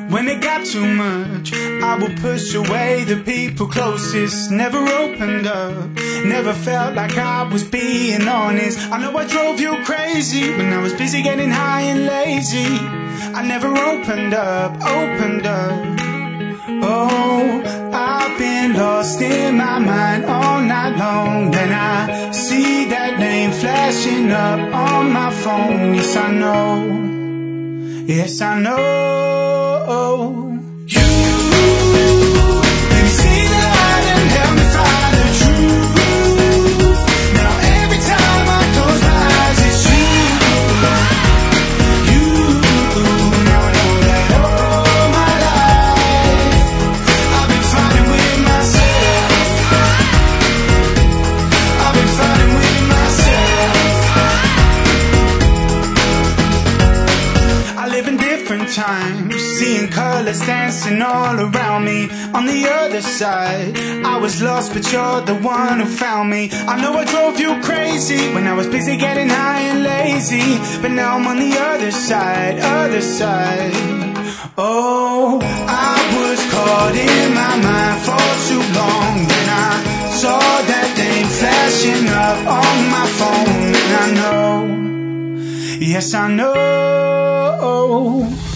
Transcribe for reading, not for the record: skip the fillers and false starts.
When it got too much, I would push away the people closest. Never opened up, never felt like I was being honest. I know I drove you crazy when I was busy getting high and lazy. I never opened up, opened up. Oh, I've been lost in my mind all night long. Then I see that name flashing up on my phone. Yes, I know. Yes, I know. You, baby, see the light and help me find the truth. Now every time I close my eyes, it's you. You, now I know that all my life I've been fighting with myself. I've been fighting with myself. I live in different times, seeing colors dancing all around me. On the other side, I was lost, but you're the one who found me. I know I drove you crazy when I was busy getting high and lazy, but now I'm on the other side, other side. Oh, I was caught in my mind for too long. Then I saw that name flashing up on my phone, and I know, yes, I know.